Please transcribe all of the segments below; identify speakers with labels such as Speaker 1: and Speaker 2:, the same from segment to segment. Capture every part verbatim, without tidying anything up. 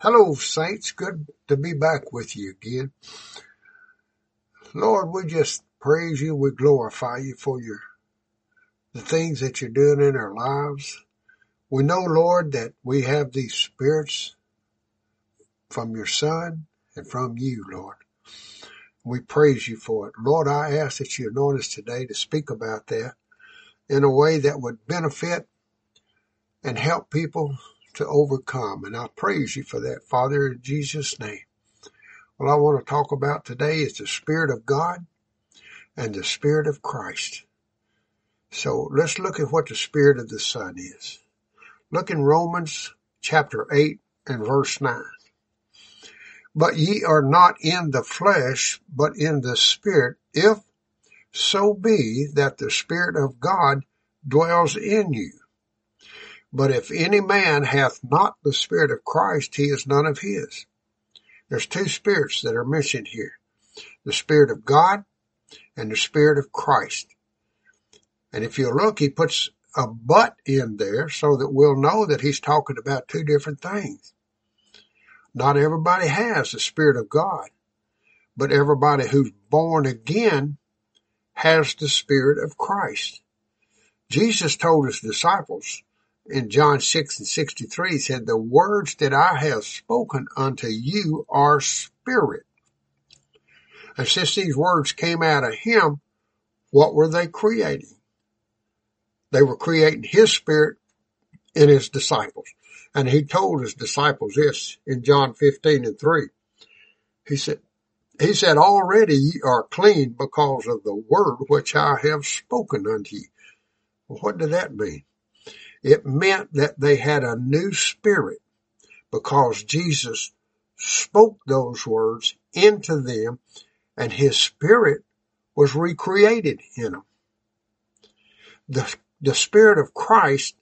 Speaker 1: Hello, saints. Good to be back with you again. Lord, we just praise you. We glorify you for your the things that you're doing in our lives. We know, Lord, that we have these spirits from your Son and from you, Lord. We praise you for it. Lord, I ask that you anoint us today to speak about that in a way that would benefit and help people to overcome. And I praise you for that, Father, in Jesus' name. What I want to talk about today is the Spirit of God and the Spirit of Christ. So let's look at what the Spirit of the Son is. Look in Romans chapter eight and verse nine. But ye are not in the flesh, but in the Spirit, if so be that the Spirit of God dwells in you. But if any man hath not the Spirit of Christ, he is none of his. There's two spirits that are mentioned here. The Spirit of God and the Spirit of Christ. And if you look, he puts a but in there so that we'll know that he's talking about two different things. Not everybody has the Spirit of God, but everybody who's born again has the Spirit of Christ. Jesus told his disciples in John six and sixty-three, he said, the words that I have spoken unto you are spirit. And since these words came out of him, what were they creating? They were creating his spirit in his disciples. And he told his disciples this in John fifteen and three. He said, he said, already ye are clean because of the word which I have spoken unto you. Well, what did that mean? It meant that they had a new spirit because Jesus spoke those words into them and his spirit was recreated in them. The, the Spirit of Christ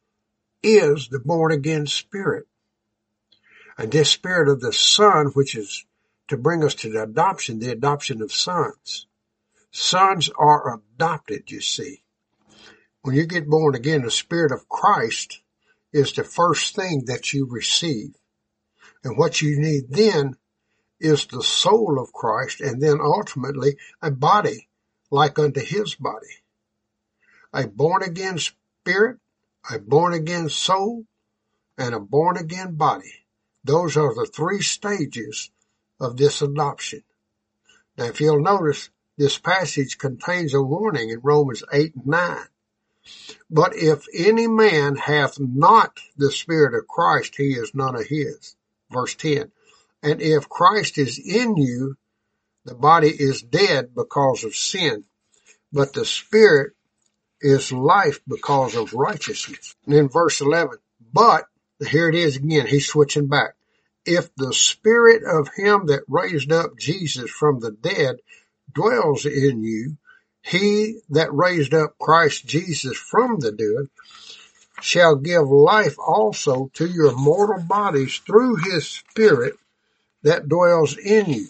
Speaker 1: is the born again spirit. And this Spirit of the Son, which is to bring us to the adoption, the adoption of sons. Sons are adopted, you see. When you get born again, the Spirit of Christ is the first thing that you receive. And what you need then is the soul of Christ and then ultimately a body like unto his body. A born again spirit, a born again soul, and a born again body. Those are the three stages of this adoption. Now if you'll notice, this passage contains a warning in Romans eight and nine. But if any man hath not the Spirit of Christ, he is none of his. Verse ten. And if Christ is in you, the body is dead because of sin, but the Spirit is life because of righteousness. And in verse eleven, but, here it is again, he's switching back. If the Spirit of him that raised up Jesus from the dead dwells in you, he that raised up Christ Jesus from the dead shall give life also to your mortal bodies through his Spirit that dwells in you.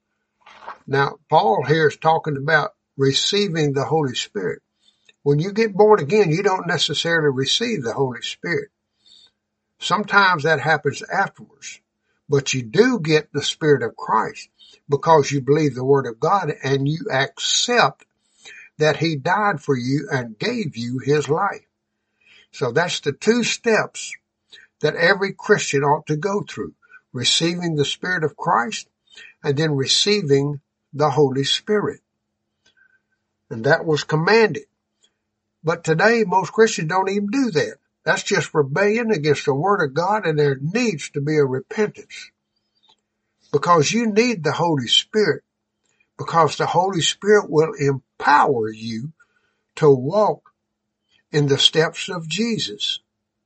Speaker 1: Now, Paul here is talking about receiving the Holy Spirit. When you get born again, you don't necessarily receive the Holy Spirit. Sometimes that happens afterwards. But you do get the Spirit of Christ because you believe the Word of God and you accept that he died for you and gave you his life. So that's the two steps that every Christian ought to go through. Receiving the Spirit of Christ and then receiving the Holy Spirit. And that was commanded. But today most Christians don't even do that. That's just rebellion against the Word of God, and there needs to be a repentance. Because you need the Holy Spirit. Because the Holy Spirit will empower you to walk in the steps of Jesus.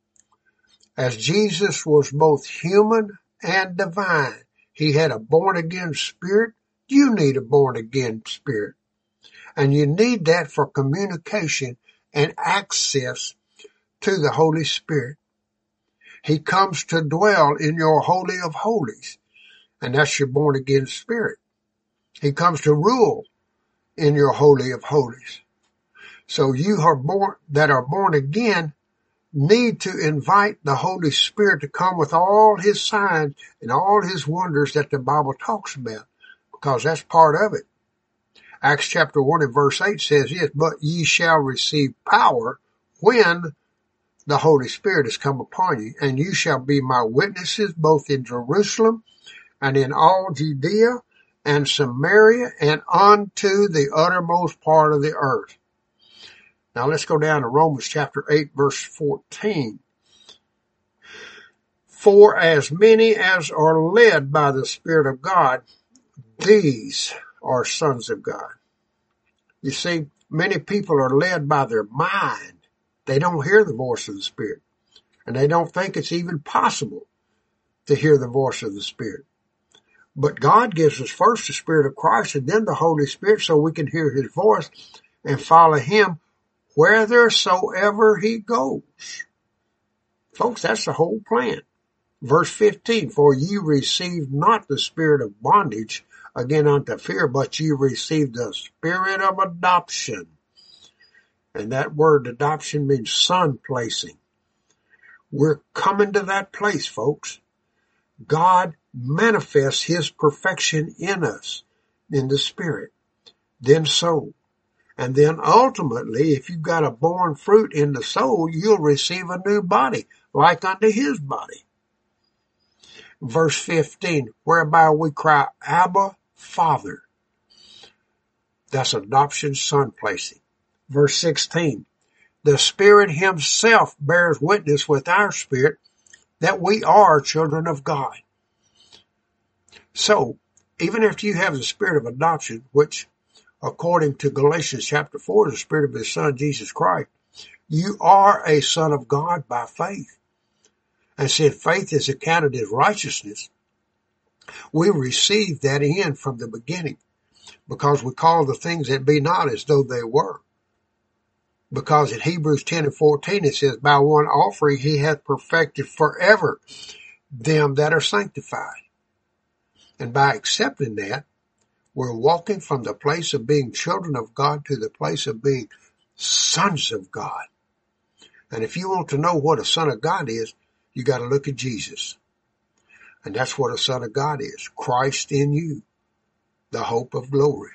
Speaker 1: As Jesus was both human and divine, he had a born-again spirit. You need a born-again spirit. And you need that for communication and access to the Holy Spirit. He comes to dwell in your Holy of Holies, and that's your born-again spirit. He comes to rule in your Holy of Holies. So you are born, that are born again, need to invite the Holy Spirit to come with all his signs and all his wonders that the Bible talks about, because that's part of it. Acts chapter one and verse eight says this, but ye shall receive power when the Holy Spirit has come upon you, and you shall be my witnesses both in Jerusalem and in all Judea and Samaria and unto the uttermost part of the earth. Now let's go down to Romans chapter eight verse fourteen. For as many as are led by the Spirit of God, these are sons of God. You see, many people are led by their mind. They don't hear the voice of the Spirit. And they don't think it's even possible to hear the voice of the Spirit. But God gives us first the Spirit of Christ and then the Holy Spirit so we can hear his voice and follow him whithersoever he goes. Folks, that's the whole plan. Verse fifteen, for ye received not the spirit of bondage again unto fear, but ye received the spirit of adoption. And that word adoption means son placing. We're coming to that place, folks. God manifests his perfection in us, in the spirit, then soul. And then ultimately, if you've got a born fruit in the soul, you'll receive a new body, like unto his body. Verse fifteen, whereby we cry, Abba, Father. That's adoption, son placing. Verse sixteen, the Spirit himself bears witness with our spirit that we are children of God. So, even after you have the spirit of adoption, which according to Galatians chapter four is the spirit of his son, Jesus Christ, you are a son of God by faith. And since faith is accounted as righteousness, we receive that in from the beginning, because we call the things that be not as though they were. Because in Hebrews ten and fourteen it says, by one offering he hath perfected forever them that are sanctified. And by accepting that, we're walking from the place of being children of God to the place of being sons of God. And if you want to know what a son of God is, you got to look at Jesus. And that's what a son of God is. Christ in you, the hope of glory.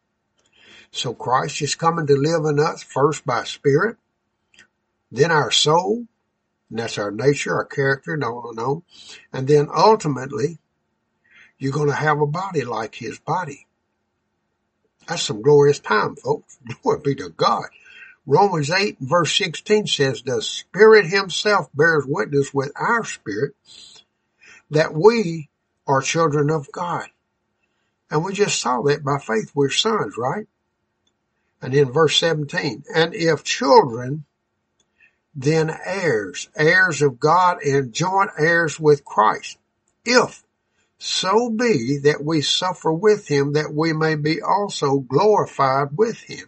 Speaker 1: So Christ is coming to live in us first by spirit, then our soul, and that's our nature, our character, and on and on. And then ultimately, you're going to have a body like his body. That's some glorious time, folks. Glory be to God. Romans eight verse sixteen says, the Spirit himself bears witness with our spirit that we are children of God. And we just saw that by faith we're sons, right? And in verse seventeen, and if children, then heirs, heirs of God and joint heirs with Christ. If so be that we suffer with him, that we may be also glorified with him.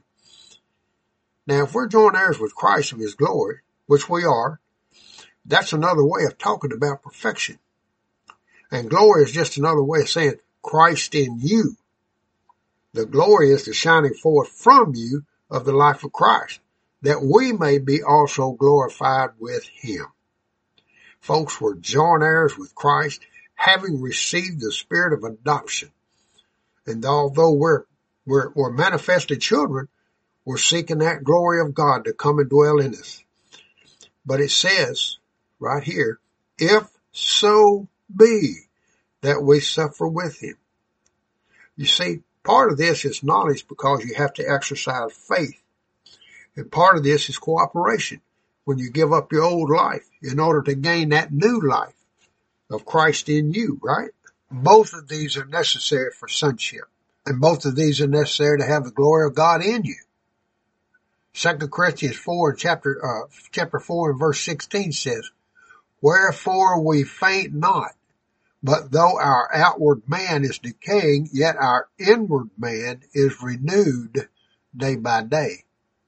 Speaker 1: Now, if we're joint heirs with Christ of his glory, which we are, that's another way of talking about perfection. And glory is just another way of saying Christ in you. The glory is the shining forth from you of the life of Christ, that we may be also glorified with him. Folks, we're joint heirs with Christ, having received the spirit of adoption. And although we're, we're, we're manifested children, we're seeking that glory of God to come and dwell in us. But it says right here, if so be that we suffer with him. You see, part of this is knowledge because you have to exercise faith. And part of this is cooperation when you give up your old life in order to gain that new life of Christ in you, right? Both of these are necessary for sonship. And both of these are necessary to have the glory of God in you. Second Corinthians four, chapter, uh, chapter four and verse sixteen says, wherefore we faint not, but though our outward man is decaying, yet our inward man is renewed day by day.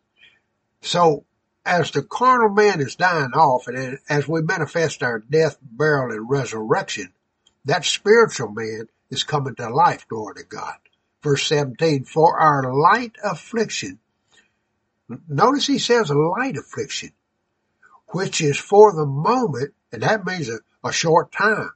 Speaker 1: So, as the carnal man is dying off, and as we manifest our death, burial, and resurrection, that spiritual man is coming to life, glory to God. Verse seventeen, for our light affliction, notice he says a light affliction. which is for the moment, and that means a, a short time,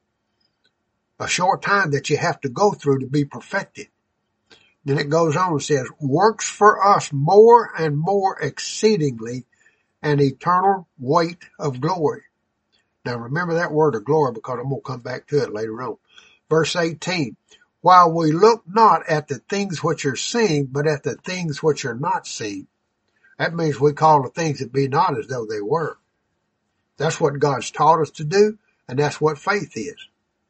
Speaker 1: a short time that you have to go through to be perfected. Then it goes on and says, works for us more and more exceedingly an eternal weight of glory. Now remember that word of glory, because I'm going to come back to it later on. Verse eighteen, while we look not at the things which are seen, but at the things which are not seen. That means we call the things that be not as though they were. That's what God's taught us to do, and that's what faith is.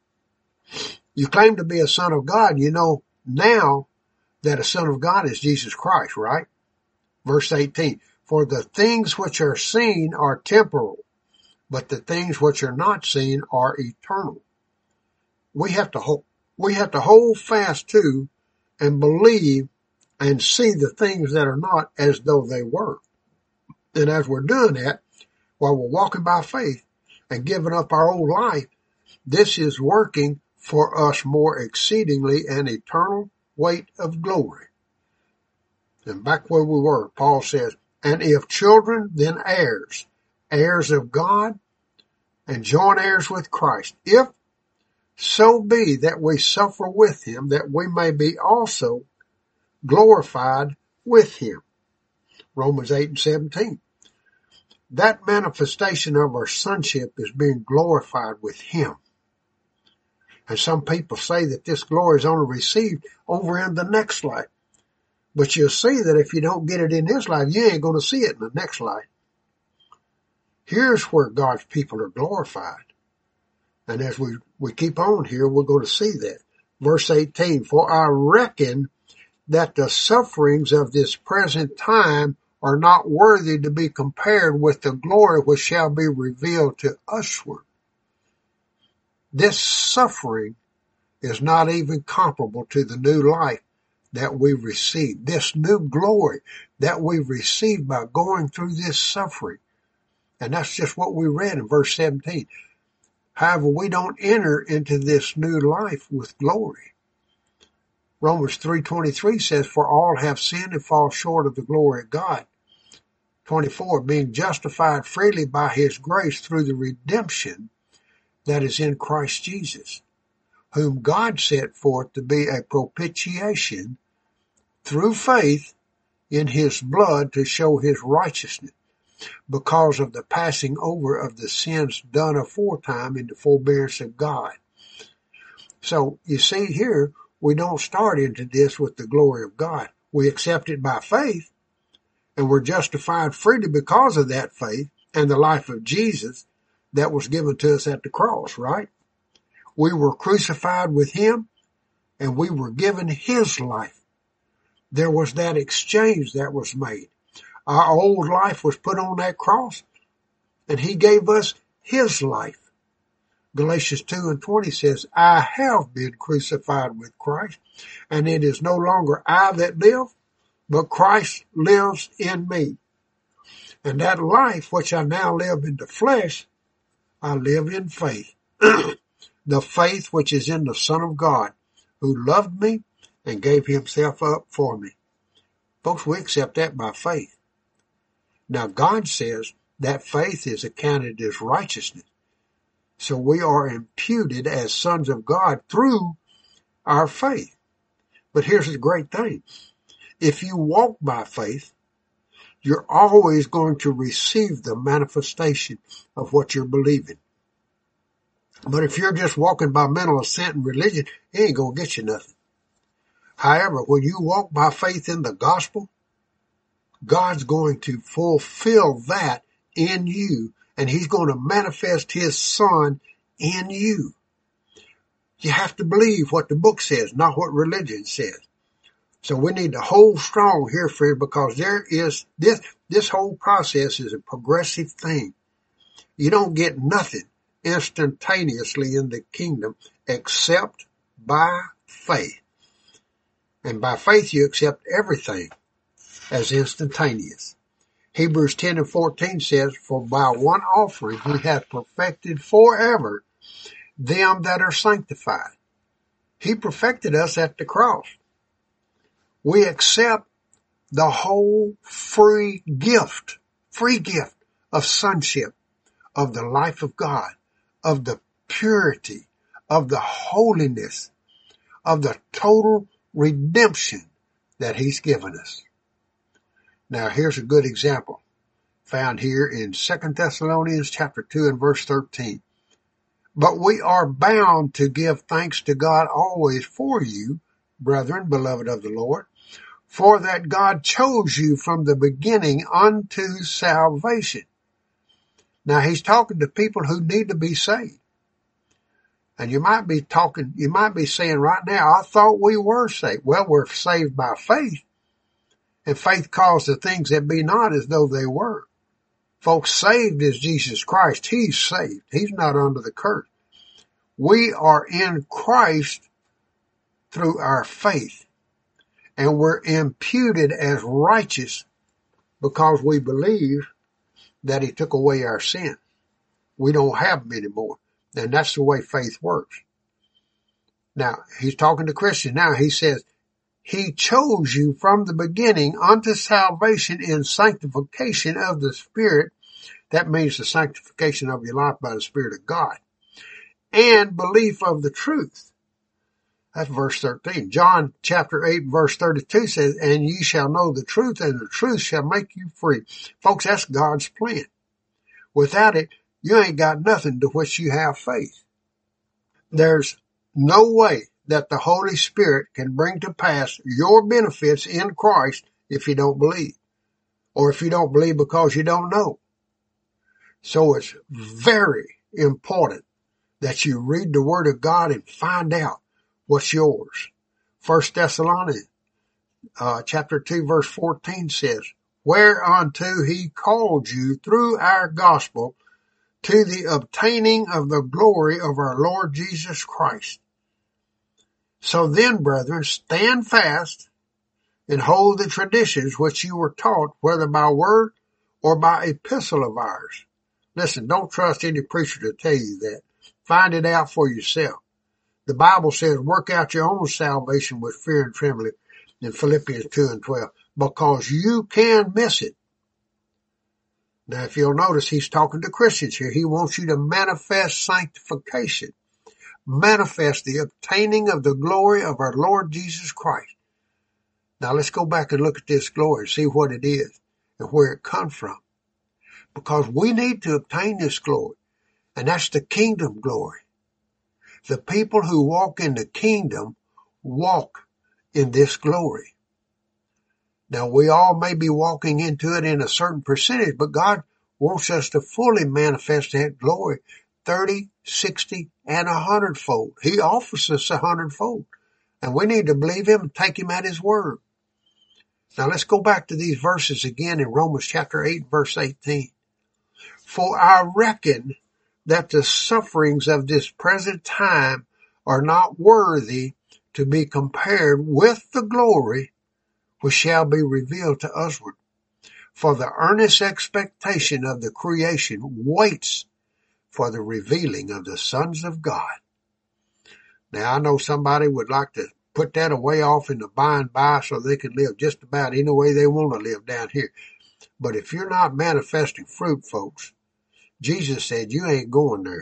Speaker 1: You claim to be a son of God, you know now that a son of God is Jesus Christ, right? Verse eighteen, for the things which are seen are temporal, but the things which are not seen are eternal. We have to hold, we have to hold fast to and believe and see the things that are not as though they were. And as we're doing that, while we're walking by faith and giving up our old life, this is working for us more exceedingly an eternal weight of glory. And back where we were, Paul says, and if children, then heirs, heirs of God, and joint heirs with Christ, if so be that we suffer with him, that we may be also glorified with him. Romans eight and seventeen. That manifestation of our sonship is being glorified with him. And some people say that this glory is only received over in the next life. But you'll see that if you don't get it in this life, you ain't going to see it in the next life. Here's where God's people are glorified. And as we, we keep on here, we're going to see that. Verse eighteen, for I reckon that the sufferings of this present time are not worthy to be compared with the glory which shall be revealed to usward. This suffering is not even comparable to the new life that we receive. This new glory that we receive by going through this suffering. And that's just what we read in verse seventeen. However, we don't enter into this new life with glory. Romans three twenty-three says, for all have sinned and fall short of the glory of God. twenty-four, being justified freely by his grace through the redemption that is in Christ Jesus, whom God set forth to be a propitiation through faith in his blood to show his righteousness, because of the passing over of the sins done aforetime in the forbearance of God. So you see here, we don't start into this with the glory of God. We accept it by faith, and we're justified freely because of that faith and the life of Jesus that was given to us at the cross, right? We were crucified with him, and we were given his life. There was that exchange that was made. Our old life was put on that cross, and he gave us his life. Galatians two and twenty says, I have been crucified with Christ, and it is no longer I that live, but Christ lives in me. And that life which I now live in the flesh, I live in faith. The faith which is in the Son of God, who loved me and gave himself up for me. Folks, we accept that by faith. Now, God says that faith is accounted as righteousness. So we are imputed as sons of God through our faith. But here's the great thing. If you walk by faith, you're always going to receive the manifestation of what you're believing. But if you're just walking by mental assent and religion, it ain't going to get you nothing. However, when you walk by faith in the gospel, God's going to fulfill that in you, and he's going to manifest his Son in you. You have to believe what the book says, not what religion says. So we need to hold strong here, friend, because there is this, this whole process is a progressive thing. You don't get nothing instantaneously in the kingdom except by faith. And by faith you accept everything as instantaneous. Hebrews ten and fourteen says, for by one offering he hath perfected forever them that are sanctified. He perfected us at the cross. We accept the whole free gift, free gift of sonship, of the life of God, of the purity, of the holiness, of the total redemption that he's given us. Now here's a good example found here in Second Thessalonians chapter two and verse thirteen. But we are bound to give thanks to God always for you, brethren, beloved of the Lord, for that God chose you from the beginning unto salvation. Now he's talking to people who need to be saved. And you might be talking, you might be saying right now, I thought we were saved. Well, we're saved by faith. And faith calls the things that be not as though they were. Folks, saved is Jesus Christ. He's saved. He's not under the curse. We are in Christ through our faith. And we're imputed as righteous because we believe that he took away our sin. We don't have them anymore. And that's the way faith works. Now, he's talking to Christians. Now he says, he chose you from the beginning unto salvation in sanctification of the Spirit. That means the sanctification of your life by the Spirit of God. And belief of the truth. That's verse thirteen. John chapter eight verse thirty-two says, and ye shall know the truth, and the truth shall make you free. Folks, that's God's plan. Without it, you ain't got nothing to which you have faith. There's no way that the Holy Spirit can bring to pass your benefits in Christ if you don't believe. Or if you don't believe because you don't know. So it's very important that you read the Word of God and find out what's yours. First Thessalonians uh, chapter two verse fourteen says, whereunto he called you through our gospel to the obtaining of the glory of our Lord Jesus Christ. So then, brethren, stand fast and hold the traditions which you were taught, whether by word or by epistle of ours. Listen, don't trust any preacher to tell you that. Find it out for yourself. The Bible says, work out your own salvation with fear and trembling in Philippians two and twelve, because you can miss it. Now, if you'll notice, he's talking to Christians here. He wants you to manifest sanctification. Manifest the obtaining of the glory of our Lord Jesus Christ. Now, let's go back and look at this glory, see what it is and where it comes from. Because we need to obtain this glory, and that's the kingdom glory. The people who walk in the kingdom walk in this glory. Now, we all may be walking into it in a certain percentage, but God wants us to fully manifest that glory thirty, sixty, and a hundredfold. He offers us a hundredfold. And we need to believe him and take him at his word. Now, let's go back to these verses again in Romans chapter eight, verse eighteen. For I reckon that the sufferings of this present time are not worthy to be compared with the glory which shall be revealed to usward. For the earnest expectation of the creation waits for the revealing of the sons of God. Now, I know somebody would like to put that away off in the by and by so they can live just about any way they want to live down here. But if you're not manifesting fruit, folks, Jesus said you ain't going there.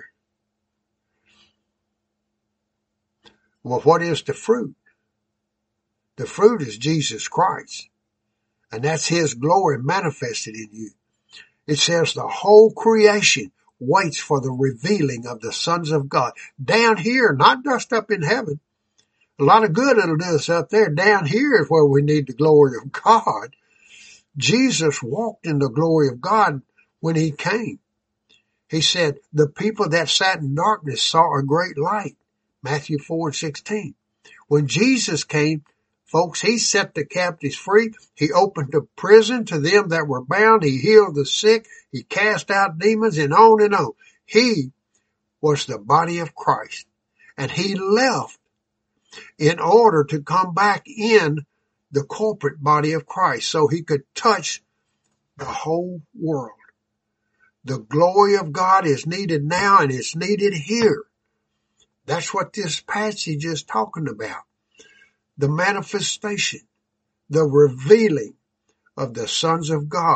Speaker 1: Well, what is the fruit? The fruit is Jesus Christ. And that's his glory manifested in you. It says the whole creation waits for the revealing of the sons of God. Down here, not just up in heaven. A lot of good it'll do us up there. Down here is where we need the glory of God. Jesus walked in the glory of God when he came. He said, the people that sat in darkness saw a great light. Matthew four and sixteen. When Jesus came, folks, he set the captives free. He opened the prison to them that were bound. He healed the sick. He cast out demons and on and on. He was the body of Christ. And he left in order to come back in the corporate body of Christ so he could touch the whole world. The glory of God is needed now, and it's needed here. That's what this passage is talking about. The manifestation, the revealing of the sons of God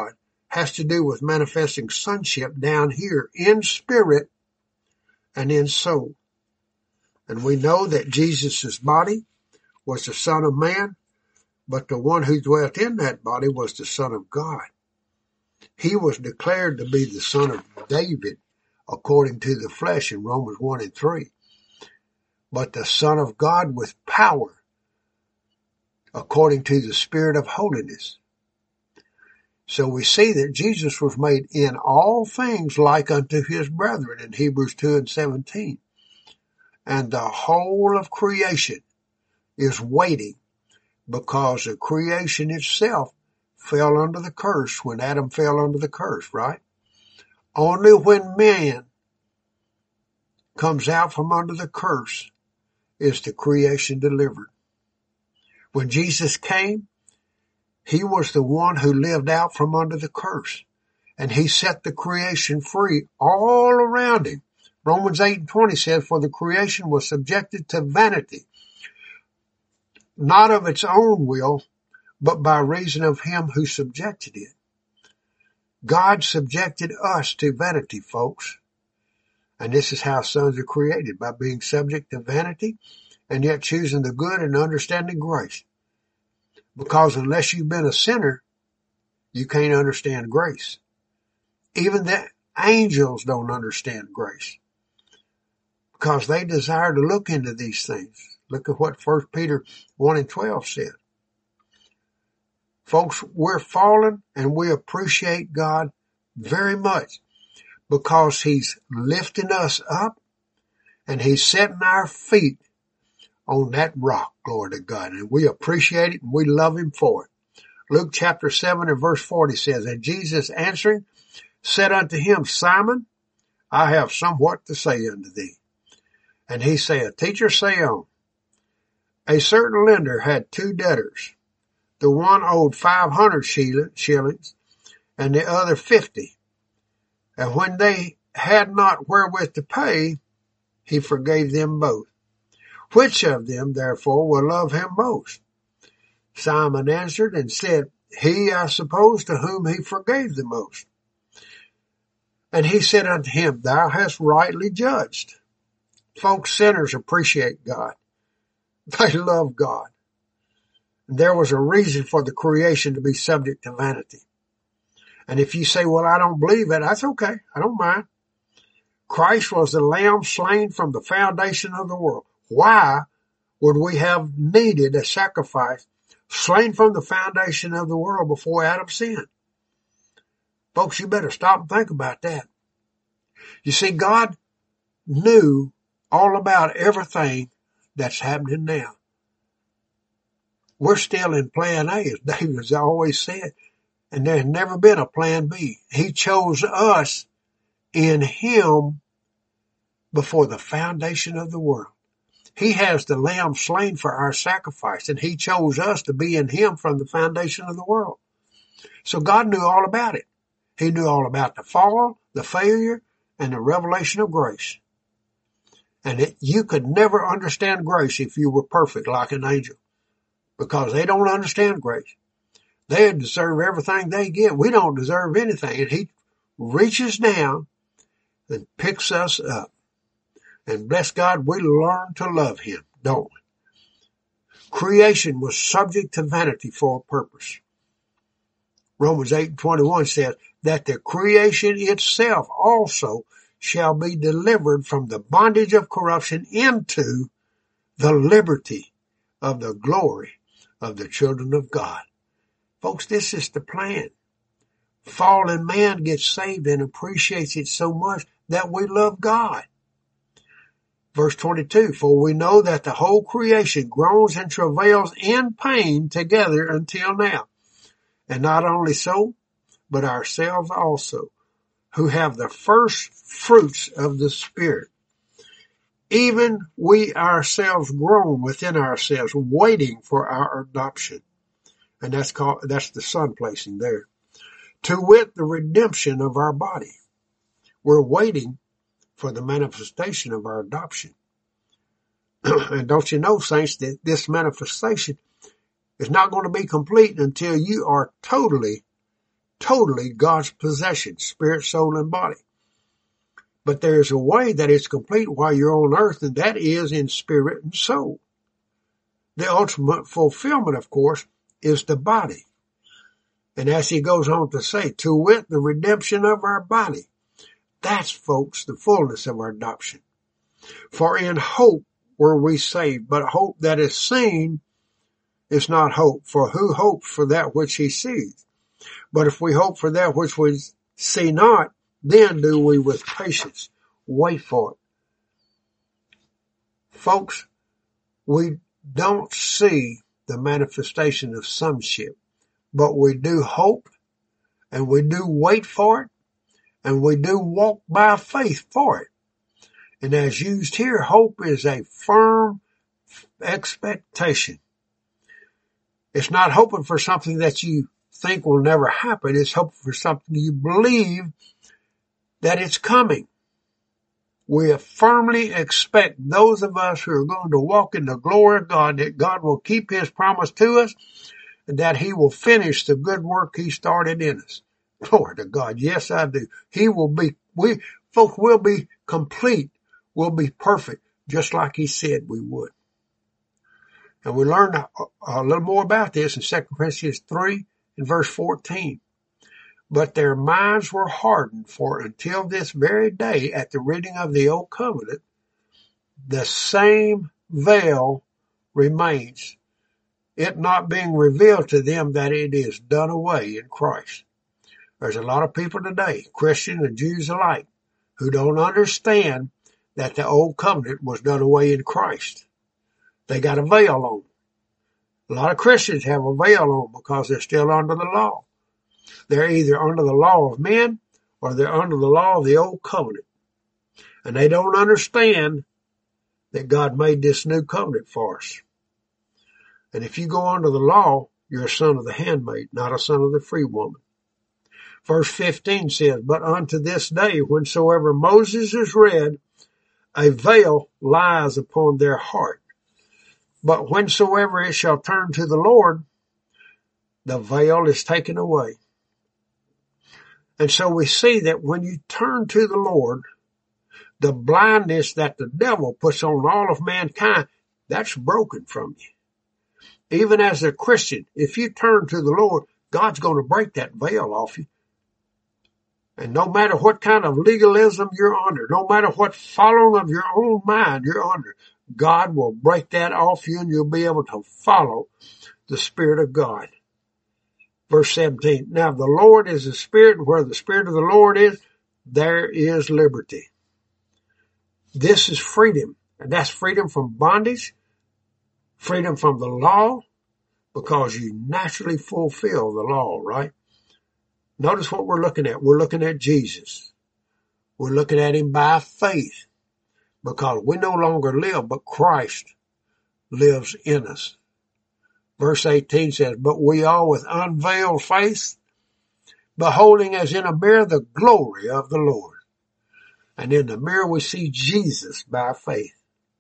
Speaker 1: has to do with manifesting sonship down here in spirit and in soul. And we know that Jesus' body was the Son of Man, but the one who dwelt in that body was the Son of God. He was declared to be the Son of David according to the flesh in Romans one and three. But the Son of God with power according to the Spirit of holiness. So we see that Jesus was made in all things like unto his brethren in Hebrews two and seventeen. And the whole of creation is waiting because the creation itself fell under the curse when Adam fell under the curse, right? Only when man comes out from under the curse is the creation delivered. When Jesus came, he was the one who lived out from under the curse, and he set the creation free all around him. Romans eight and twenty says, for the creation was subjected to vanity, not of its own will, but by reason of him who subjected it. God subjected us to vanity, folks. And this is how sons are created, by being subject to vanity and yet choosing the good and understanding grace. Because unless you've been a sinner, you can't understand grace. Even the angels don't understand grace because they desire to look into these things. Look at what First Peter one and twelve said. Folks, we're fallen and we appreciate God very much because he's lifting us up and he's setting our feet on that rock, glory to God. And we appreciate it and we love him for it. Luke chapter seven and verse forty says, and Jesus answering said unto him, Simon, I have somewhat to say unto thee. And he said, Teacher, say on. A certain lender had two debtors. The one owed five hundred shillings and the other fifty. And when they had not wherewith to pay, he forgave them both. Which of them, therefore, will love him most? Simon answered and said, He, I suppose, to whom he forgave the most. And he said unto him, Thou hast rightly judged. Folks, sinners appreciate God. They love God. And there was a reason for the creation to be subject to vanity. And if you say, well, I don't believe it, that's okay. I don't mind. Christ was the lamb slain from the foundation of the world. Why would we have needed a sacrifice slain from the foundation of the world before Adam sinned? Folks, you better stop and think about that. You see, God knew all about everything that's happening now. We're still in plan A, as David has always said, and there's never been a plan B. He chose us in him before the foundation of the world. He has the lamb slain for our sacrifice, and he chose us to be in him from the foundation of the world. So God knew all about it. He knew all about the fall, the failure, and the revelation of grace. And it, you could never understand grace if you were perfect like an angel, because they don't understand grace. They deserve everything they get. We don't deserve anything. And he reaches down and picks us up. And bless God, we learn to love him, don't we? Creation was subject to vanity for a purpose. Romans eight and twenty-one says that the creation itself also shall be delivered from the bondage of corruption into the liberty of the glory of the children of God. Folks, this is the plan. Fallen man gets saved and appreciates it so much that we love God. Verse twenty-two, for we know that the whole creation groans and travails in pain together until now. And not only so, but ourselves also, who have the first fruits of the Spirit. Even we ourselves groan within ourselves, waiting for our adoption. And that's called, that's the son placing there. To wit, the redemption of our body. We're waiting for the manifestation of our adoption. And don't you know, saints, that this manifestation is not going to be complete until you are totally totally God's possession, spirit, soul, and body. But there's a way that it's complete while you're on earth, and that is in spirit and soul. The ultimate fulfillment, of course, is the body. And as he goes on to say, to wit, the redemption of our body. That's, folks, the fullness of our adoption. For in hope were we saved, but hope that is seen is not hope. For who hopes for that which he sees? But if we hope for that which we see not, then do we with patience wait for it. Folks, we don't see the manifestation of sonship, but we do hope, and we do wait for it, and we do walk by faith for it. And as used here, hope is a firm expectation. It's not hoping for something that you think will never happen. It's hoping for something you believe that it's coming. We firmly expect, those of us who are going to walk in the glory of God, that God will keep his promise to us and that he will finish the good work he started in us. Glory to God. Yes, I do. He will be, we, folks will be complete, will be perfect, just like he said we would. And we learn a, a little more about this in Second Corinthians three and verse fourteen. But their minds were hardened, for until this very day, at the reading of the Old Covenant, the same veil remains, it not being revealed to them that it is done away in Christ. There's a lot of people today, Christians and Jews alike, who don't understand that the Old Covenant was done away in Christ. They got a veil on. A lot of Christians have a veil on because they're still under the law. They're either under the law of men or they're under the law of the Old Covenant. And they don't understand that God made this new covenant for us. And if you go under the law, you're a son of the handmaid, not a son of the free woman. Verse fifteen says, but unto this day, whensoever Moses is read, a veil lies upon their heart. But whensoever it shall turn to the Lord, the veil is taken away. And so we see that when you turn to the Lord, the blindness that the devil puts on all of mankind, that's broken from you. Even as a Christian, if you turn to the Lord, God's going to break that veil off you. And no matter what kind of legalism you're under, no matter what following of your own mind you're under, God will break that off you and you'll be able to follow the Spirit of God. Verse seventeen, now the Lord is the Spirit, and where the Spirit of the Lord is, there is liberty. This is freedom, and that's freedom from bondage, freedom from the law, because you naturally fulfill the law, right? Notice what we're looking at. We're looking at Jesus. We're looking at him by faith, because we no longer live, but Christ lives in us. Verse eighteen says, but we all with unveiled face, beholding as in a mirror the glory of the Lord. And in the mirror we see Jesus by faith.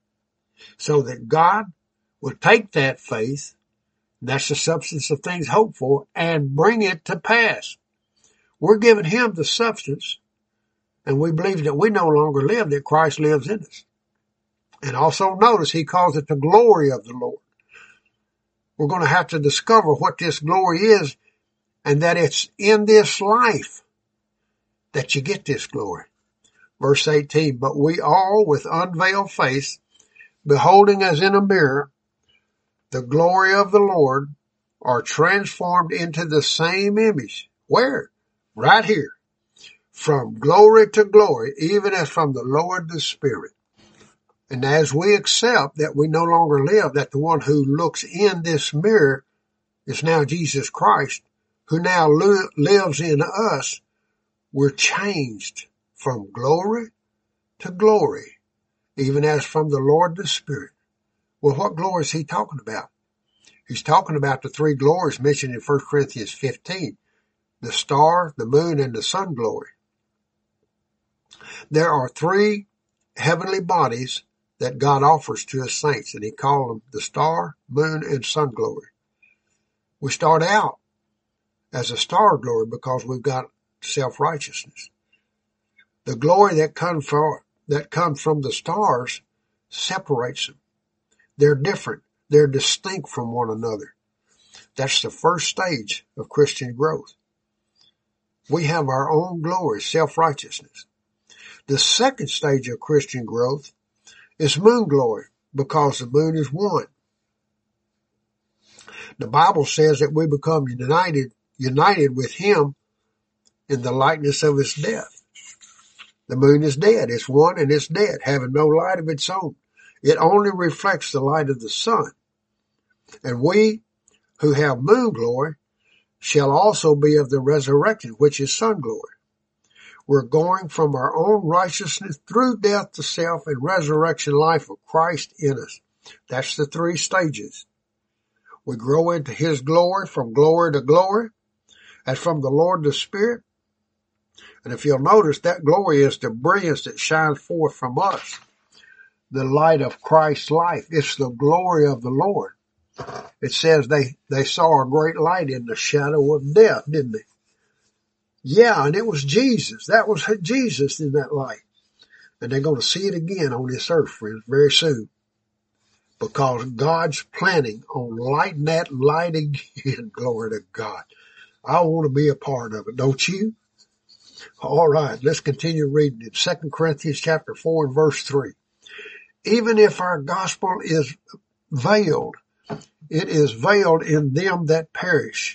Speaker 1: So that God will take that faith, that's the substance of things hoped for, and bring it to pass. We're giving him the substance, and we believe that we no longer live, that Christ lives in us. And also notice he calls it the glory of the Lord. We're going to have to discover what this glory is, and that it's in this life that you get this glory. Verse eighteen, but we all with unveiled face, beholding as in a mirror the glory of the Lord, are transformed into the same image. Where? Right here. From glory to glory, even as from the Lord the Spirit. And as we accept that we no longer live, that the one who looks in this mirror is now Jesus Christ, who now li- lives in us, we're changed from glory to glory, even as from the Lord the Spirit. Well, what glory is he talking about? He's talking about the three glories mentioned in First Corinthians fifteen, the star, the moon, and the sun glory. There are three heavenly bodies that God offers to his saints, and he called them the star, moon, and sun glory. We start out as a star glory because we've got self-righteousness. The glory that comes from, that comes from the stars separates them. They're different. They're distinct from one another. That's the first stage of Christian growth. We have our own glory, self-righteousness. The second stage of Christian growth is moon glory, because the moon is one. The Bible says that we become united, united with him in the likeness of his death. The moon is dead. It's one and it's dead, having no light of its own. It only reflects the light of the sun. And we who have moon glory shall also be of the resurrection, which is sun glory. We're going from our own righteousness through death to self and resurrection life of Christ in us. That's the three stages. We grow into his glory from glory to glory, as from the Lord the Spirit. And if you'll notice, that glory is the brilliance that shines forth from us, the light of Christ's life. It's the glory of the Lord. It says they, they saw a great light in the shadow of death, didn't they? Yeah, and it was Jesus. That was Jesus in that light. And they're going to see it again on this earth, friends, very soon. Because God's planning on lighting that light again. Glory to God. I want to be a part of it, don't you? All right, let's continue reading in Second Corinthians chapter four and verse three. Even if our gospel is veiled, it is veiled in them that perish.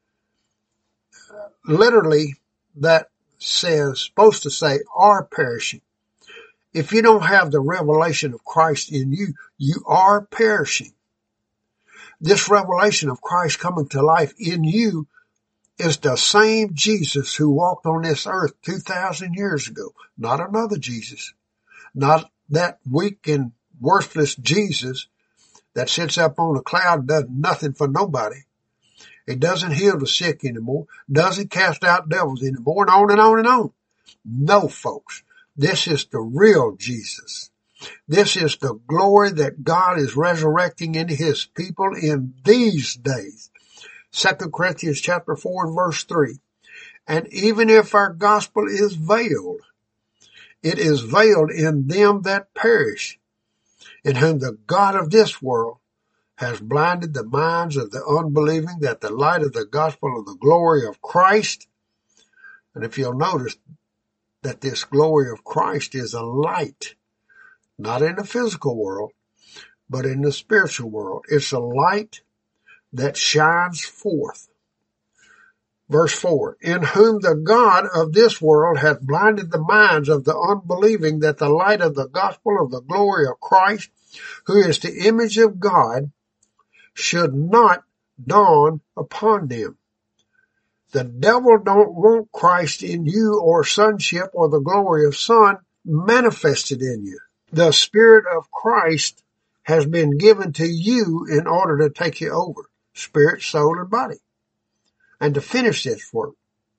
Speaker 1: Literally, that says, supposed to say, are perishing. If you don't have the revelation of Christ in you, you are perishing. This revelation of Christ coming to life in you is the same Jesus who walked on this earth two thousand years ago. Not another Jesus. Not that weak and worthless Jesus that sits up on a cloud and does nothing for nobody. He doesn't heal the sick anymore, doesn't cast out devils anymore, and on and on and on. No, folks. This is the real Jesus. This is the glory that God is resurrecting into his people in these days. Second Corinthians chapter four and verse three. And even if our gospel is veiled, it is veiled in them that perish, in whom the God of this world has blinded the minds of the unbelieving, that the light of the gospel of the glory of Christ. And if you'll notice that this glory of Christ is a light, not in the physical world, but in the spiritual world. It's a light that shines forth. Verse four, in whom the God of this world hath blinded the minds of the unbelieving, that the light of the gospel of the glory of Christ, who is the image of God, should not dawn upon them. The devil don't want Christ in you or sonship or the glory of Son manifested in you. The Spirit of Christ has been given to you in order to take you over, spirit, soul, and body, and to finish this work.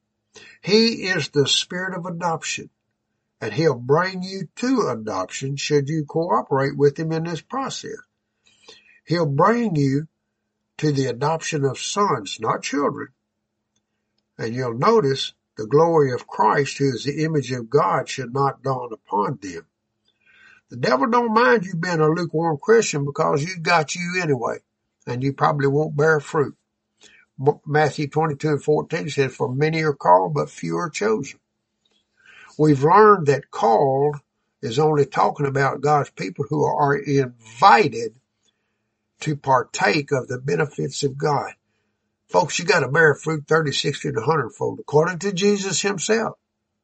Speaker 1: He is the Spirit of adoption, and he'll bring you to adoption should you cooperate with him in this process. He'll bring you to the adoption of sons, not children. And you'll notice the glory of Christ, who is the image of God, should not dawn upon them. The devil don't mind you being a lukewarm Christian because you got you anyway, and you probably won't bear fruit. Matthew twenty-two and fourteen says, for many are called, but few are chosen. We've learned that called is only talking about God's people who are invited to partake of the benefits of God. Folks, you got to bear fruit thirty, sixty, and a hundred-fold, according to Jesus himself.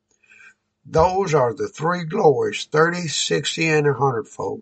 Speaker 1: Those are the three glories, thirty, sixty, and a hundred-fold.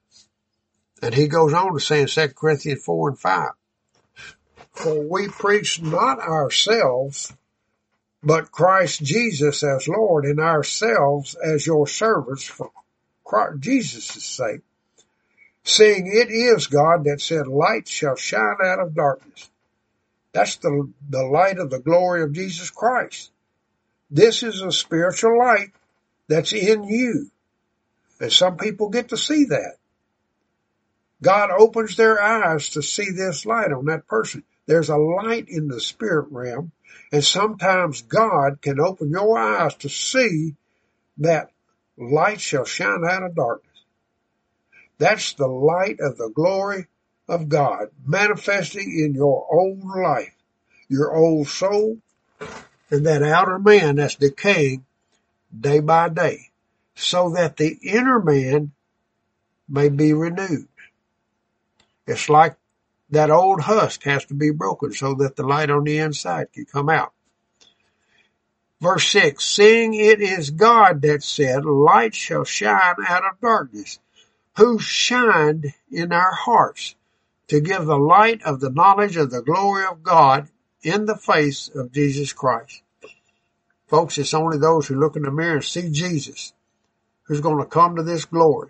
Speaker 1: And he goes on to say in Second Corinthians four and five, for we preach not ourselves, but Christ Jesus as Lord, and ourselves as your servants for Christ, Jesus' sake, seeing it is God that said, light shall shine out of darkness. That's the, the light of the glory of Jesus Christ. This is a spiritual light that's in you. And some people get to see that. God opens their eyes to see this light on that person. There's a light in the spirit realm, and sometimes God can open your eyes to see that light shall shine out of darkness. That's the light of the glory of God manifesting in your old life, your old soul, and that outer man that's decaying day by day, so that the inner man may be renewed. It's like that old husk has to be broken so that the light on the inside can come out. Verse six, seeing it is God that said, light shall shine out of darkness, who shined in our hearts to give the light of the knowledge of the glory of God in the face of Jesus Christ. Folks, it's only those who look in the mirror and see Jesus who's going to come to this glory.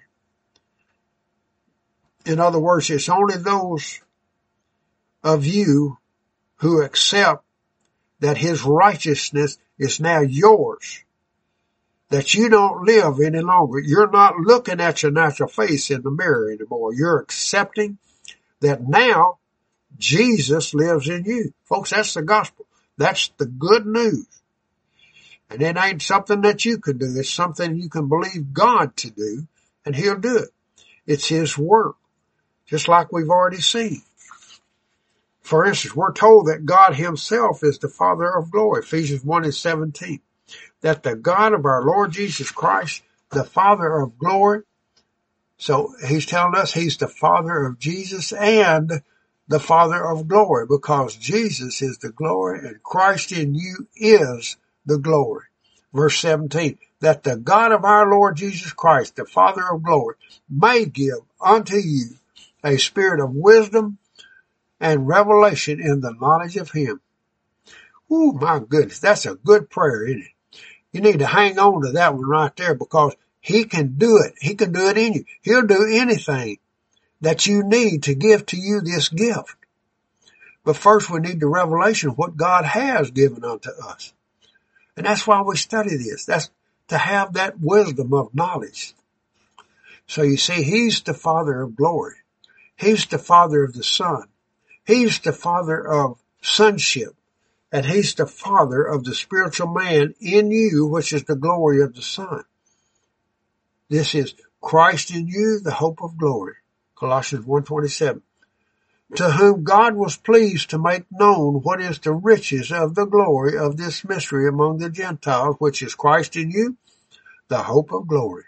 Speaker 1: In other words, it's only those of you who accept that his righteousness is now yours, that you don't live any longer. You're not looking at your natural face in the mirror anymore. You're accepting that now Jesus lives in you. Folks, that's the gospel. That's the good news. And it ain't something that you can do. It's something you can believe God to do, and he'll do it. It's his work, just like we've already seen. For instance, we're told that God himself is the Father of glory, Ephesians one and seventeen. That the God of our Lord Jesus Christ, the Father of glory, so he's telling us he's the Father of Jesus and the Father of glory, because Jesus is the glory and Christ in you is the glory. Verse seventeen, that the God of our Lord Jesus Christ, the Father of glory, may give unto you a spirit of wisdom and revelation in the knowledge of him. Oh my goodness, that's a good prayer, isn't it? You need to hang on to that one right there, because he can do it. He can do it in you. He'll do anything that you need to give to you this gift. But first we need the revelation of what God has given unto us. And that's why we study this. That's to have that wisdom of knowledge. So you see, he's the Father of glory. He's the Father of the Son. He's the Father of sonship. And he's the Father of the spiritual man in you, which is the glory of the Son. This is Christ in you, the hope of glory. Colossians one twenty-seven. To whom God was pleased to make known what is the riches of the glory of this mystery among the Gentiles, which is Christ in you, the hope of glory.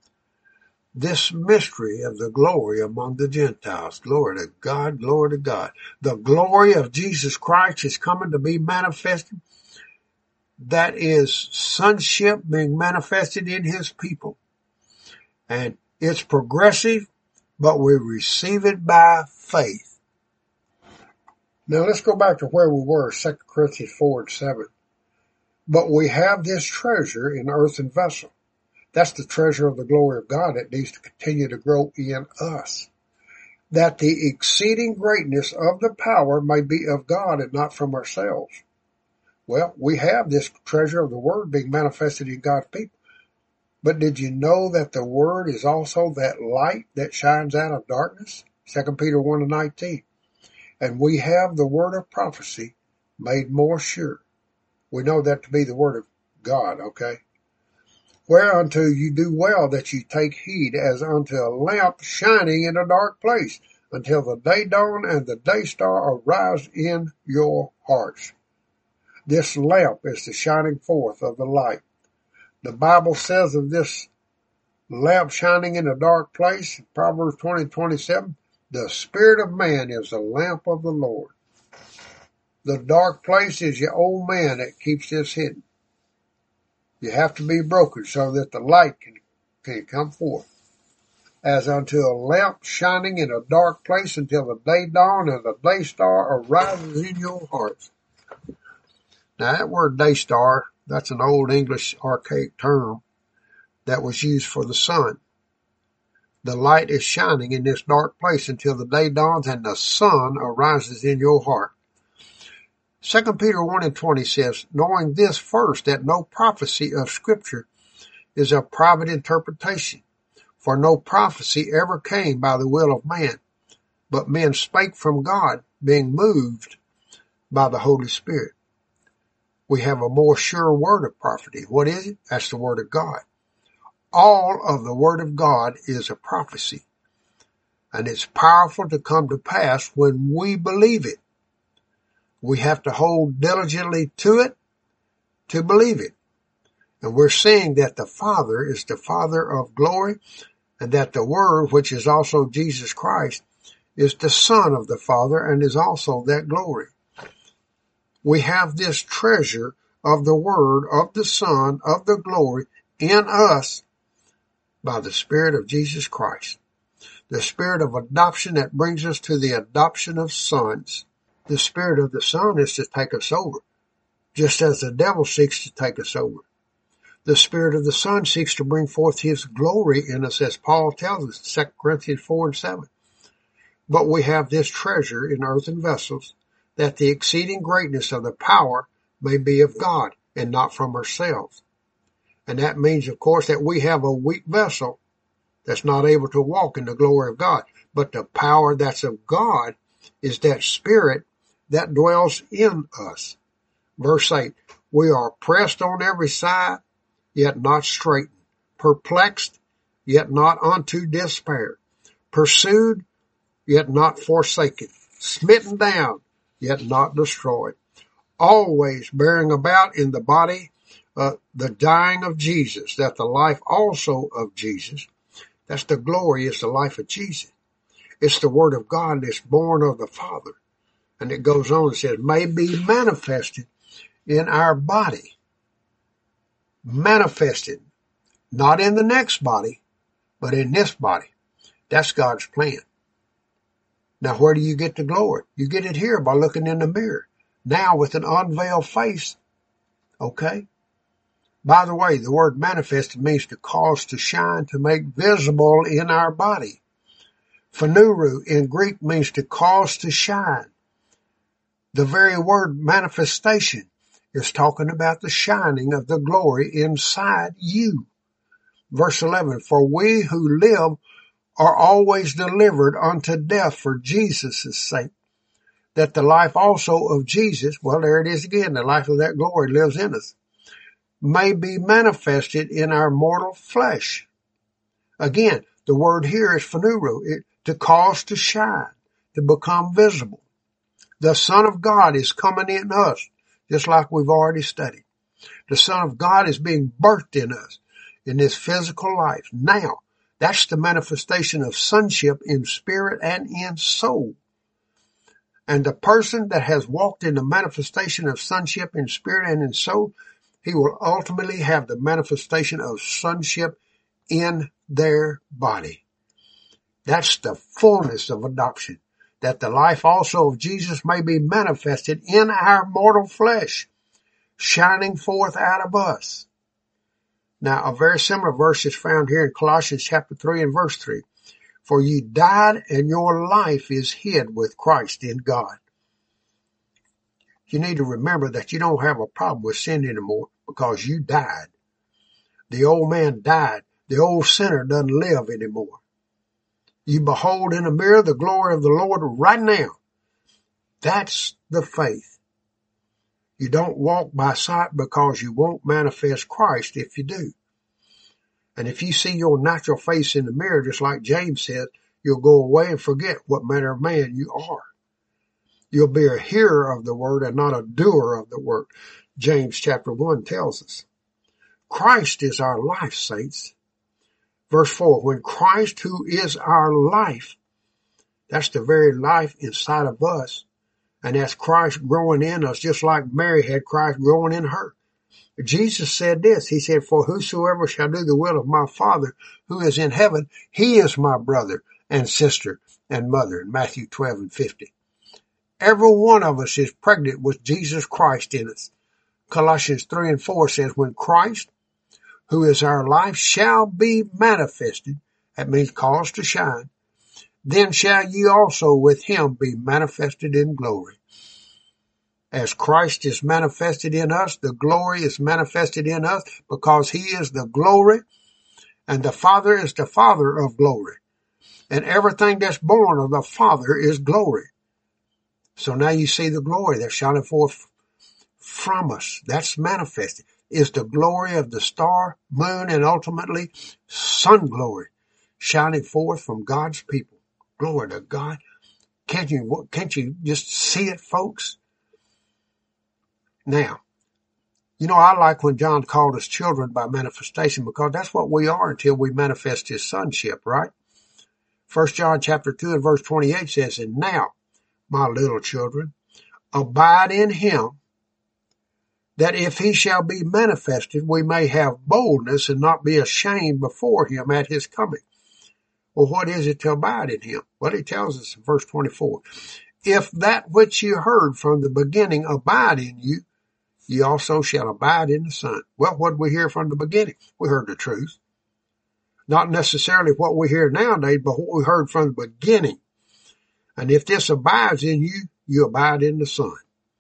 Speaker 1: This mystery of the glory among the Gentiles. Glory to God, glory to God. The glory of Jesus Christ is coming to be manifested. That is sonship being manifested in his people. And it's progressive, but we receive it by faith. Now let's go back to where we were, Second Corinthians four and seven. But we have this treasure in earthen vessel. That's the treasure of the glory of God that needs to continue to grow in us. That the exceeding greatness of the power may be of God and not from ourselves. Well, we have this treasure of the Word being manifested in God's people. But did you know that the Word is also that light that shines out of darkness? Second Peter one and nineteen. And we have the word of prophecy made more sure. We know that to be the word of God, okay? Whereunto you do well that you take heed as unto a lamp shining in a dark place, until the day dawn and the day star arise in your hearts. This lamp is the shining forth of the light. The Bible says of this lamp shining in a dark place, Proverbs twenty twenty-seven, the spirit of man is the lamp of the Lord. The dark place is your old man that keeps this hidden. You have to be broken so that the light can, can come forth. As unto a lamp shining in a dark place until the day dawn and the day star arises in your hearts. Now that word day star, that's an old English archaic term that was used for the sun. The light is shining in this dark place until the day dawns and the sun arises in your heart. Second Peter one and twenty says, knowing this first, that no prophecy of Scripture is a private interpretation. For no prophecy ever came by the will of man, but men spake from God, being moved by the Holy Spirit. We have a more sure word of prophecy. What is it? That's the word of God. All of the word of God is a prophecy. And it's powerful to come to pass when we believe it. We have to hold diligently to it to believe it. And we're seeing that the Father is the Father of glory, and that the Word, which is also Jesus Christ, is the Son of the Father and is also that glory. We have this treasure of the Word, of the Son, of the glory in us by the Spirit of Jesus Christ. The Spirit of adoption that brings us to the adoption of sons. The Spirit of the Son is to take us over, just as the devil seeks to take us over. The Spirit of the Son seeks to bring forth His glory in us, as Paul tells us in Second Corinthians four and seven. But we have this treasure in earthen vessels, that the exceeding greatness of the power may be of God, and not from ourselves. And that means, of course, that we have a weak vessel that's not able to walk in the glory of God. But the power that's of God is that Spirit that dwells in us. Verse eight, we are pressed on every side, yet not straitened, perplexed, yet not unto despair, pursued, yet not forsaken, smitten down, yet not destroyed, always bearing about in the body uh, the dying of Jesus, that the life also of Jesus, that's the glory, is the life of Jesus. It's the word of God that's born of the Father. And it goes on and says, may be manifested in our body. Manifested. Not in the next body, but in this body. That's God's plan. Now, where do you get the glory? You get it here by looking in the mirror. Now with an unveiled face. Okay? By the way, the word manifested means to cause to shine, to make visible in our body. Phaneru in Greek means to cause to shine. The very word manifestation is talking about the shining of the glory inside you. Verse eleven, for we who live are always delivered unto death for Jesus' sake, that the life also of Jesus, well, there it is again, the life of that glory lives in us, may be manifested in our mortal flesh. Again, the word here is phaneru, it, to cause to shine, to become visible. The Son of God is coming in us, just like we've already studied. The Son of God is being birthed in us in this physical life. Now, that's the manifestation of sonship in spirit and in soul. And the person that has walked in the manifestation of sonship in spirit and in soul, he will ultimately have the manifestation of sonship in their body. That's the fullness of adoption, that the life also of Jesus may be manifested in our mortal flesh, shining forth out of us. Now, a very similar verse is found here in Colossians chapter three and verse three. For ye died, and your life is hid with Christ in God. You need to remember that you don't have a problem with sin anymore because you died. The old man died. The old sinner doesn't live anymore. You behold in a mirror the glory of the Lord right now. That's the faith. You don't walk by sight because you won't manifest Christ if you do. And if you see your natural face in the mirror, just like James said, you'll go away and forget what manner of man you are. You'll be a hearer of the word and not a doer of the word. James chapter one tells us. Christ is our life, saints. Verse four, when Christ, who is our life, that's the very life inside of us, and that's Christ growing in us, just like Mary had Christ growing in her. Jesus said this, he said, for whosoever shall do the will of my Father who is in heaven, he is my brother and sister and mother, in Matthew twelve and fifty. Every one of us is pregnant with Jesus Christ in us. Colossians three and four says, when Christ, who is our life, shall be manifested, that means caused to shine, then shall ye also with him be manifested in glory. As Christ is manifested in us, the glory is manifested in us because he is the glory, and the Father is the Father of glory. And everything that's born of the Father is glory. So now you see the glory that's shining forth from us. That's manifested. Is the glory of the star, moon, and ultimately sun glory shining forth from God's people. Glory to God. Can't you, can't you just see it, folks? Now, you know, I like when John called us children by manifestation, because that's what we are until we manifest his sonship, right? First John chapter two and verse twenty-eight says, and now, my little children, abide in him, that if he shall be manifested, we may have boldness and not be ashamed before him at his coming. Well, what is it to abide in him? Well, he tells us in verse twenty-four, if that which you heard from the beginning abide in you, ye also shall abide in the Son. Well, what did we hear from the beginning? We heard the truth. Not necessarily what we hear nowadays, but what we heard from the beginning. And if this abides in you, you abide in the Son.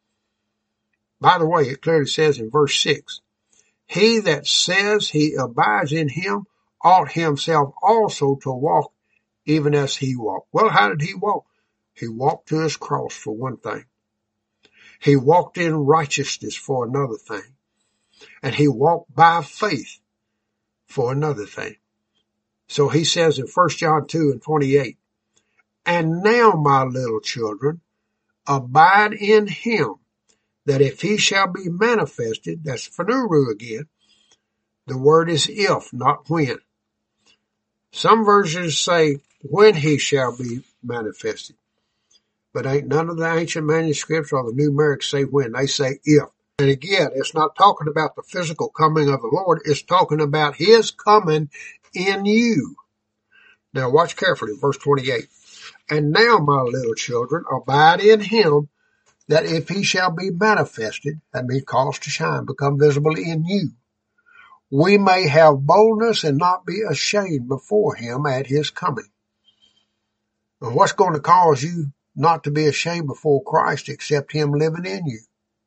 Speaker 1: By the way, it clearly says in verse six, he that says he abides in him ought himself also to walk even as he walked. Well, how did he walk? He walked to his cross for one thing. He walked in righteousness for another thing. And he walked by faith for another thing. So he says in First John two and twenty-eight, and now, my little children, abide in him, that if he shall be manifested, that's phaneru again, the word is if, not when. Some versions say when he shall be manifested. But ain't none of the ancient manuscripts or the numerics say when. They say if. And again, it's not talking about the physical coming of the Lord. It's talking about his coming in you. Now watch carefully, verse twenty-eight. And now, my little children, abide in him, that if he shall be manifested, that means cause to shine, become visible in you, we may have boldness and not be ashamed before him at his coming. And what's going to cause you not to be ashamed before Christ except him living in you?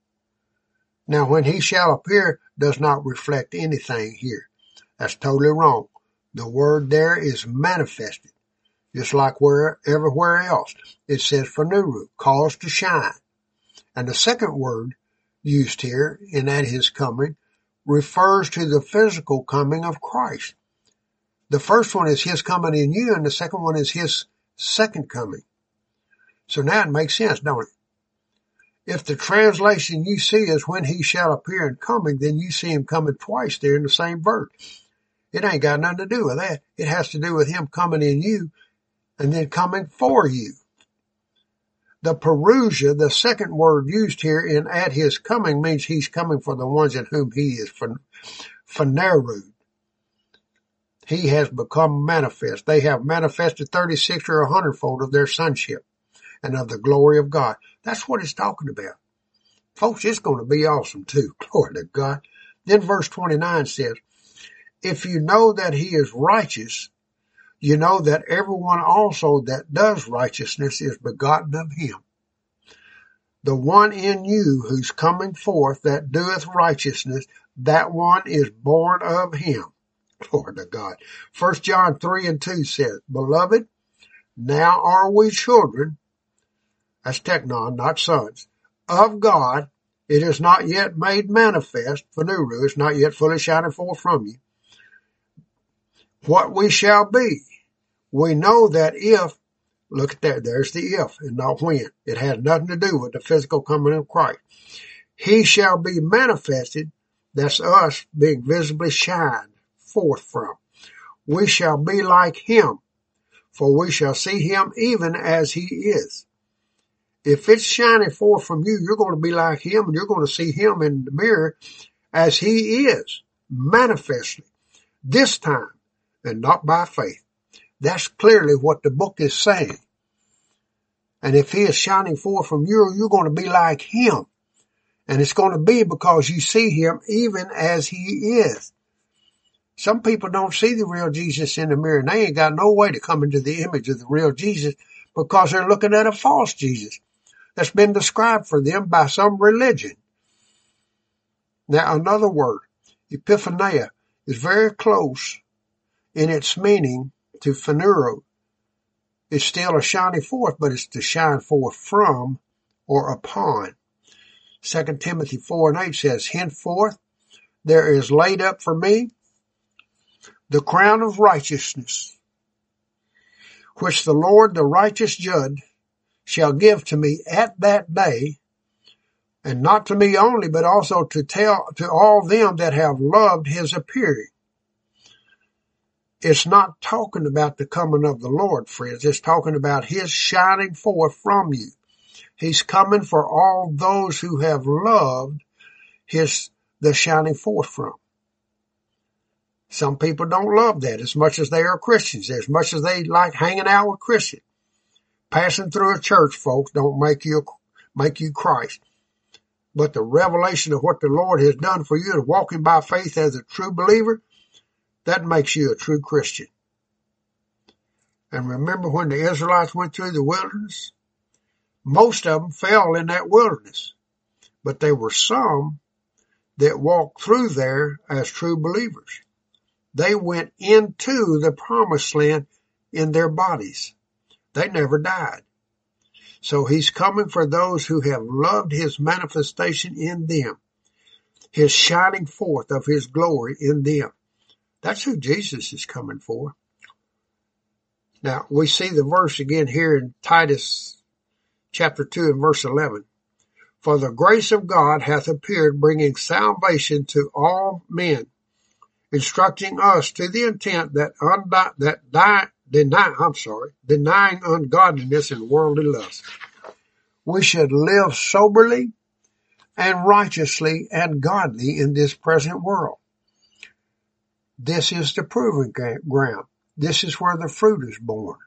Speaker 1: Now, when he shall appear does not reflect anything here. That's totally wrong. The word there is manifested, just like where everywhere else. It says phaneru, cause to shine. And the second word used here in at his coming refers to the physical coming of Christ. The first one is his coming in you, and the second one is his second coming. So now it makes sense, don't it? If the translation you see is when he shall appear and coming, then you see him coming twice there in the same verse. It ain't got nothing to do with that. It has to do with him coming in you and then coming for you. The parousia, the second word used here in at his coming, means he's coming for the ones in whom he is phaneru. He has become manifest. They have manifested thirty-six or a hundredfold of their sonship and of the glory of God. That's what it's talking about. Folks, it's going to be awesome too. Glory to God. Then verse twenty-nine says, if you know that he is righteous, you know that everyone also that does righteousness is begotten of him. The one in you who's coming forth that doeth righteousness, that one is born of him. Glory to God. First John three and two says, beloved, now are we children, that's teknon, not sons, of God. It is not yet made manifest, phaneru, it's not yet fully shining forth from you, what we shall be. We know that if, look at that, there's the if and not when. It has nothing to do with the physical coming of Christ. He shall be manifested, that's us being visibly shined forth from. We shall be like him, for we shall see him even as he is. If it's shining forth from you, you're going to be like him, and you're going to see him in the mirror as he is, manifestly, this time, and not by faith. That's clearly what the book is saying. And if he is shining forth from you, you're going to be like him. And it's going to be because you see him even as he is. Some people don't see the real Jesus in the mirror, and they ain't got no way to come into the image of the real Jesus because they're looking at a false Jesus that's been described for them by some religion. Now, another word, epiphania, is very close in its meaning to phaneru. It's still a shining forth, but it's to shine forth from or upon. Second Timothy four and eight says, henceforth there is laid up for me the crown of righteousness, which the Lord, the righteous judge, shall give to me at that day, and not to me only, but also to tell to all them that have loved his appearing. It's not talking about the coming of the Lord, friends. It's talking about his shining forth from you. He's coming for all those who have loved his, the shining forth from. Some people don't love that as much as they are Christians, as much as they like hanging out with Christians. Passing through a church, folks, don't make you, make you Christ. But the revelation of what the Lord has done for you and walking by faith as a true believer, that makes you a true Christian. And remember when the Israelites went through the wilderness? Most of them fell in that wilderness. But there were some that walked through there as true believers. They went into the promised land in their bodies. They never died. So he's coming for those who have loved his manifestation in them, his shining forth of his glory in them. That's who Jesus is coming for. Now, we see the verse again here in Titus chapter two and verse eleven. For the grace of God hath appeared, bringing salvation to all men, instructing us to the intent that undi- that die, deny, I'm sorry, denying ungodliness and worldly lust, we should live soberly and righteously and godly in this present world. This is the proving ground. This is where the fruit is born.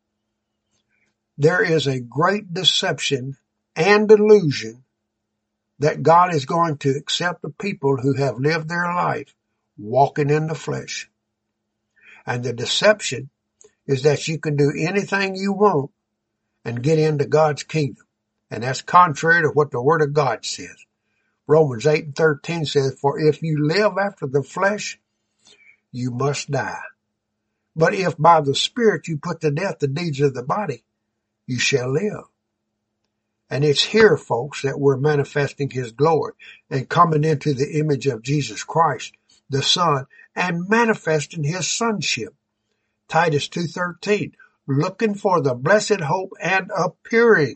Speaker 1: There is a great deception and delusion that God is going to accept the people who have lived their life walking in the flesh. And the deception is that you can do anything you want and get into God's kingdom. And that's contrary to what the Word of God says. Romans eight and thirteen says, for if you live after the flesh, you must die. But if by the Spirit you put to death the deeds of the body, you shall live. And it's here, folks, that we're manifesting his glory and coming into the image of Jesus Christ, the Son, and manifesting his sonship. Titus two thirteen, looking for the blessed hope and appearing.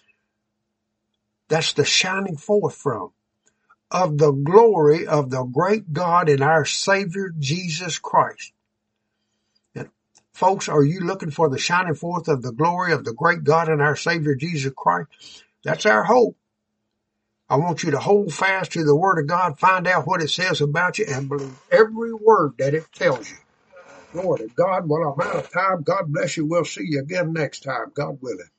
Speaker 1: That's the shining forth from of the glory of the great God and our Savior, Jesus Christ. And folks, are you looking for the shining forth of the glory of the great God and our Savior, Jesus Christ? That's our hope. I want you to hold fast to the Word of God, find out what it says about you, and believe every word that it tells you. Glory to God. Well, I'm out of time. God bless you. We'll see you again next time, God willing.